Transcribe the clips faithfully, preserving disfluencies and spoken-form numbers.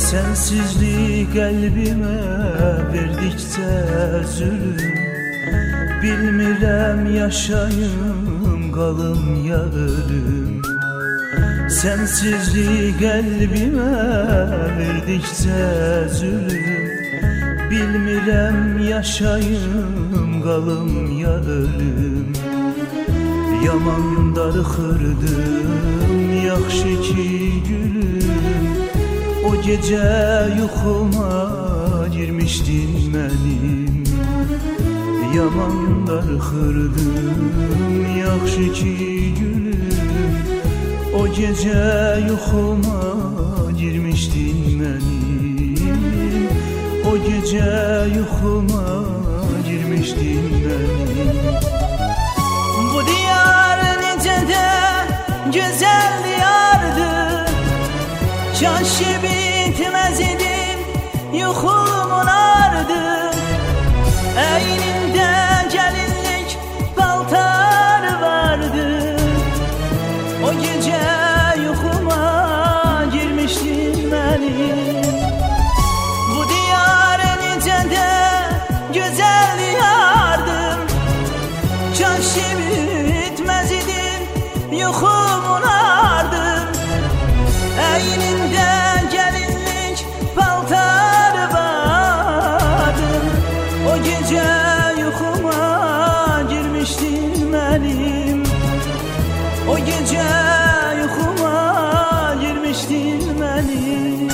Sensizliği qəlbimə verdikcə zülüm, bilmirəm yaşayım, qalım ya ölüm. Sensizliği qəlbimə verdikcə zülüm, bilmirəm yaşayım, qalım ya ölüm. Yaman darıxırdım, yaxşı ki gülüm, o gecə yuxuma girmişdin mənim. Yaman darıxırdım, yaxşı ki gülüm, o gecə yuxuma girmişdin mənim. O gecə yuxuma girmişdin mənim. Bu diyar necə də gözəl diyardır, çarşı bitməz idim, yuxumun ardı. Əynimdə gəlinlik paltar vardı, o gecə yuxuma girmişdin mənim. Bu diyar necə də gözəl diyardır, çarşı bitməz idim, yuxumun ardı. Əynimdə gəlinlik paltar vardı, o gecə yuxuma girmişdin mənim. O gecə yuxuma girmişdin mənim.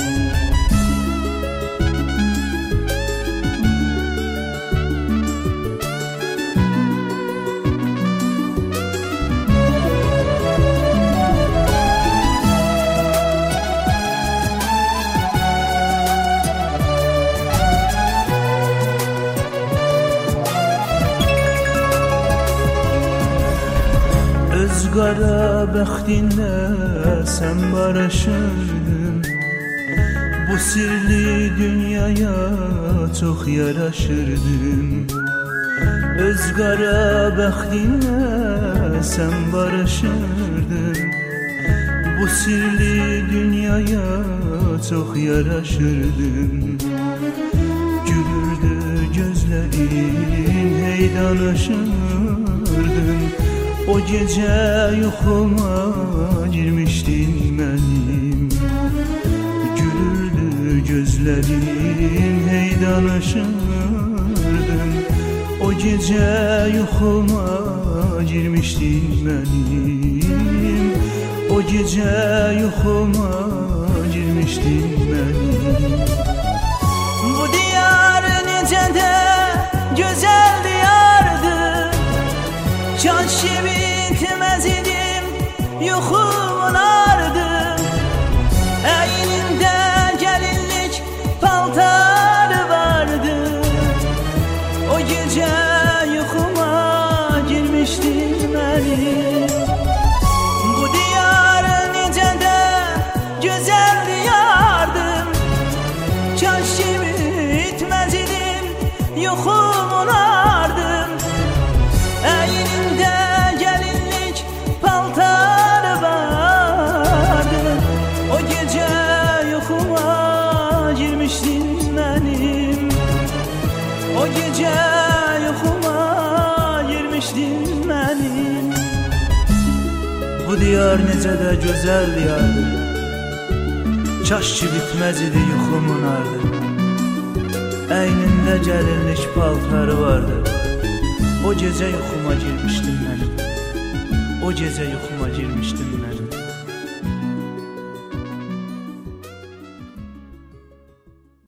Öz qara bəxtinlə sən barışırdın, bu sirli dünyaya çox yaraşırdın. Öz qara bəxtinlə sən barışırdın, bu sirli dünyaya çox yaraşırdın. Gülürdü gözlərin, hey danışırdın, o gecə yuxuma girmişdin mənim. Gülürdü gözlərin, hey danışırdın, o gecə yuxuma girmişdin mənim. O gecə yuxuma girmişdin mənim. Bu diyar necə də gözəl diyardır, çarşı bitməz idim, yuxumun ardı. Əynimdə gəlinlik paltar vardı, o gecə yuxuma girmişdin mənim. Bu diyar necə də gözəl diyardır, çarşı bitməz idim, yuxumun ardı. Əynimdə gəlinlik paltar vardı, o gecə yuxuma girmişdin mənim. O gecə yuxuma girmişdin mənim. Bu diyar necə də gözəl diyardır, kaş ki bitməz idi yuxumun ardı. Əynində gəlinlik paltarı vardı, o gecə yuxuma girmişdim mənim. O gecə yuxuma girmişdim mənim.